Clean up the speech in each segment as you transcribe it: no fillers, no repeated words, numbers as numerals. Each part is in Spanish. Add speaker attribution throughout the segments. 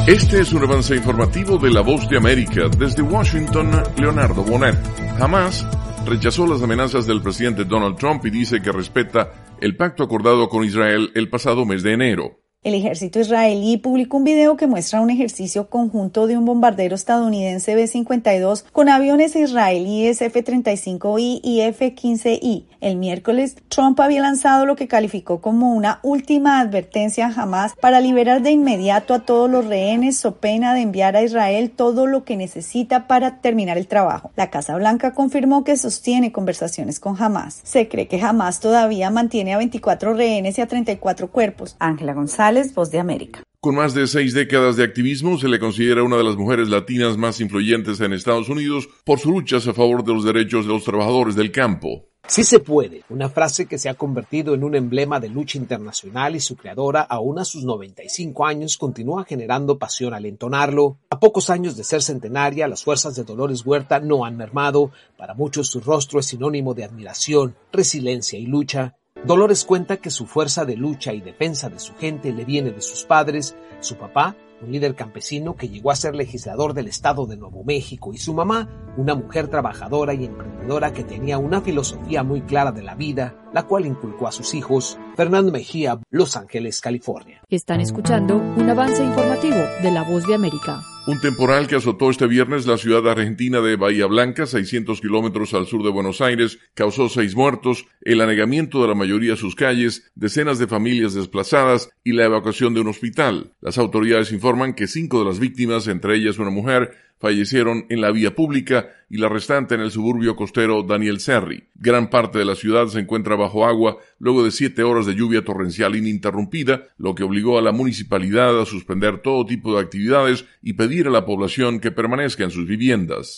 Speaker 1: Este es un avance informativo de La Voz de América. Desde Washington, Leonardo Bonet. Hamás rechazó las amenazas del presidente Donald Trump y dice que respeta el pacto acordado con Israel el pasado mes de enero.
Speaker 2: El ejército israelí publicó un video que muestra un ejercicio conjunto de un bombardero estadounidense B-52 con aviones israelíes F-35I y F-15I. El miércoles, Trump había lanzado lo que calificó como una última advertencia a Hamás para liberar de inmediato a todos los rehenes, so pena de enviar a Israel todo lo que necesita para terminar el trabajo. La Casa Blanca confirmó que sostiene conversaciones con Hamás. Se cree que Hamás todavía mantiene a 24 rehenes y a 34 cuerpos. Ángela González, Voz de América.
Speaker 1: Con más de 6 décadas de activismo, se le considera una de las mujeres latinas más influyentes en Estados Unidos por sus luchas a favor de los derechos de los trabajadores del campo.
Speaker 3: Sí se puede, una frase que se ha convertido en un emblema de lucha internacional y su creadora, aún a sus 95 años, continúa generando pasión al entonarlo. A pocos años de ser centenaria, las fuerzas de Dolores Huerta no han mermado. Para muchos su rostro es sinónimo de admiración, resiliencia y lucha. Dolores cuenta que su fuerza de lucha y defensa de su gente le viene de sus padres, su papá, un líder campesino que llegó a ser legislador del estado de Nuevo México, y su mamá, una mujer trabajadora y emprendedora que tenía una filosofía muy clara de la vida, la cual inculcó a sus hijos. Fernando Mejía, Los Ángeles, California.
Speaker 4: Están escuchando un avance informativo de La Voz de América.
Speaker 1: Un temporal que azotó este viernes la ciudad argentina de Bahía Blanca, 600 kilómetros al sur de Buenos Aires, causó 6 muertos, el anegamiento de la mayoría de sus calles, decenas de familias desplazadas y la evacuación de un hospital. Las autoridades informan que 5 de las víctimas, entre ellas una mujer, fallecieron en la vía pública y la restante en el suburbio costero Daniel Serri. Gran parte de la ciudad se encuentra bajo agua luego de 7 horas de lluvia torrencial ininterrumpida, lo que obligó a la municipalidad a suspender todo tipo de actividades y pedir a la población que permanezca en sus viviendas.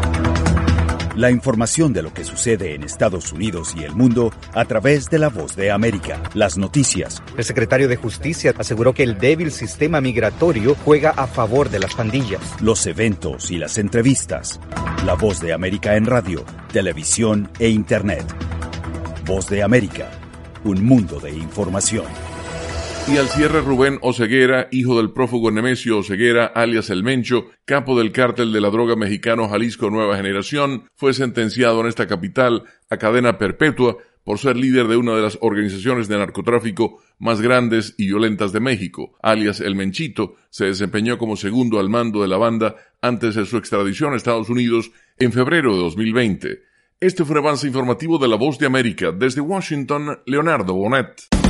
Speaker 5: La información de lo que sucede en Estados Unidos y el mundo a través de La Voz de América. Las noticias.
Speaker 6: El secretario de Justicia aseguró que el débil sistema migratorio juega a favor de las pandillas.
Speaker 5: Los eventos y las entrevistas. La Voz de América en radio, televisión e Internet. Voz de América. Un mundo de información.
Speaker 1: Y al cierre, Rubén Oseguera, hijo del prófugo Nemesio Oseguera, alias El Mencho, capo del cártel de la droga mexicano Jalisco Nueva Generación, fue sentenciado en esta capital a cadena perpetua por ser líder de una de las organizaciones de narcotráfico más grandes y violentas de México. Alias El Menchito se desempeñó como segundo al mando de la banda antes de su extradición a Estados Unidos en febrero de 2020. Este fue un avance informativo de La Voz de América. Desde Washington, Leonardo Bonet.